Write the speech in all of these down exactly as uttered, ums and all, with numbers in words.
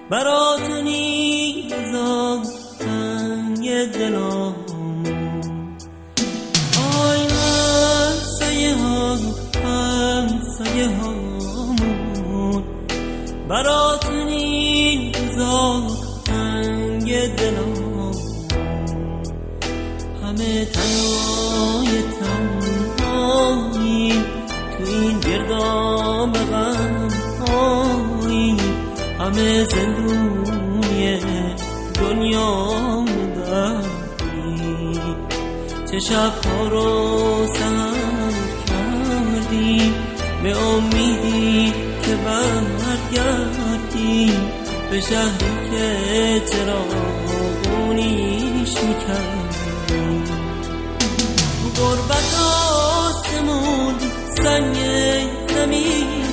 برات نیزم تنگ دلم آی همسایه ها همسایه هامون برات نیزم تنگ دلم همه تنهای تنهایی تو این گردام غم هایی همه زندونی دنیا دردی چه شبها رو سهر کردی به امیدی که برگردی به شهری که چراغونیش میکردی تو غربت آسمون سنگ زمین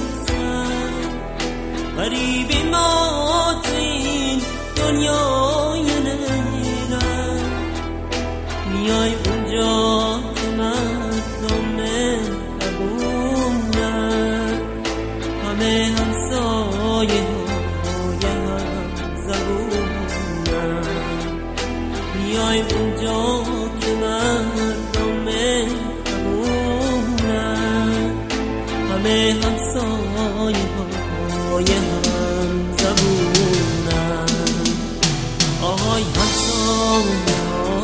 غریبی ما تو این دنیای نیرم میای اونجا که مردم مهربونن همه همسایه های هم زبونن میای اونجا که مردم مهربونن همه همسایه های هم زبونن آهای همسایه ها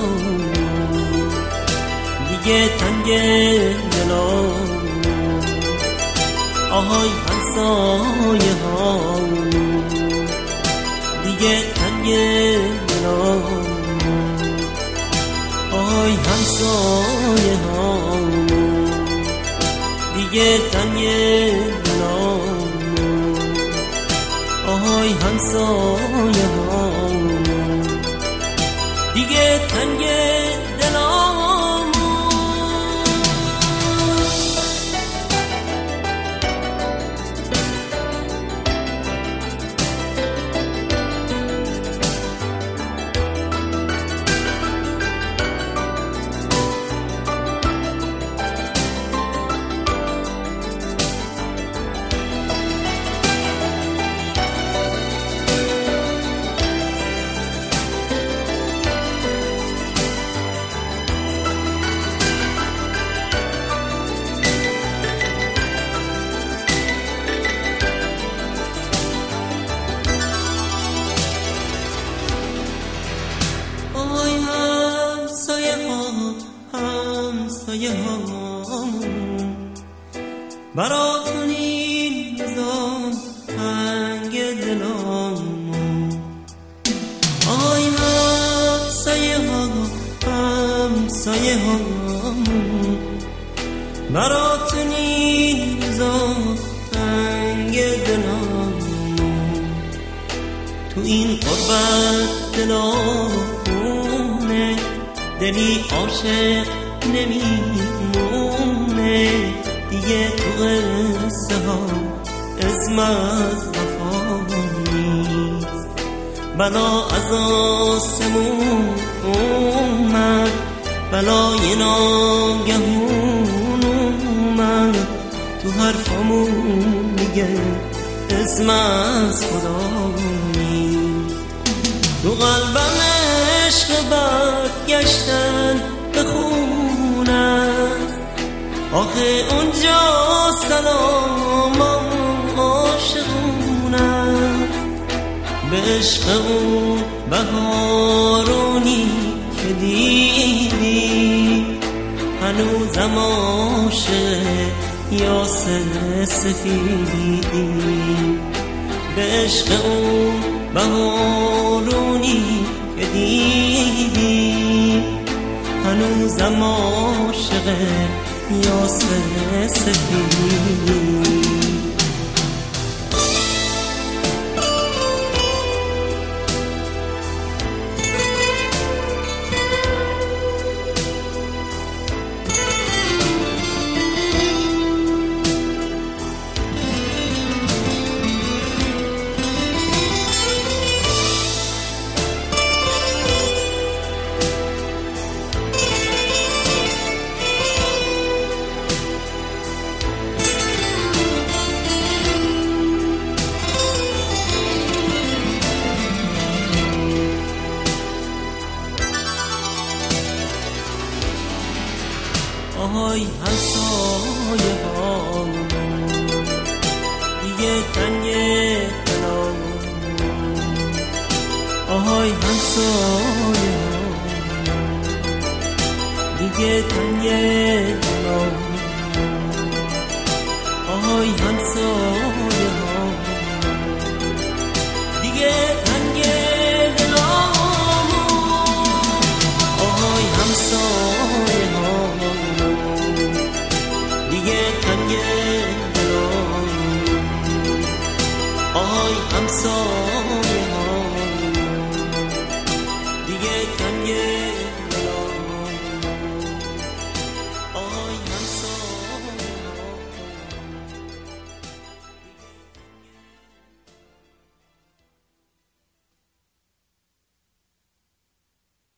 دیگه تنگ دلم آهای همسایه ها دیگه تنگ دلم آهای همسایه ها دیگه تنگ دلم آهای همسایه ها دیگه تنگ دلم همسایه هامون برات نیزم تنگ دلم آی همسایه ها همسایه هامون برات نیزم تنگ دلم تو این غربت دلمونه دلی عاشق نمیمونه دیگه تو قصه ها اسم از وفا نیست بلا از آسمون اومد بلای ناگهون اومد تو حرفامون میگه اسم از خدا نیست تو قلبم عشق برگشتن بخونم آخه اونجا سلامم عاشقونم به عشق اون بهارونی که دیدی هنوزم عاشق یاسر سفیدی به عشق اون بهارونی که دیدی هنوزم عاشق یاسر سفیدی آهای همسایه ها دیگه تنگه دلم، آهای همسایه ها دیگه تنگه دلم، آهای همسایه ها دیگه تنگه دلم، آهای همسایه ها دیگه تنگه دلم، آهای همسایه ها دیگه تنگه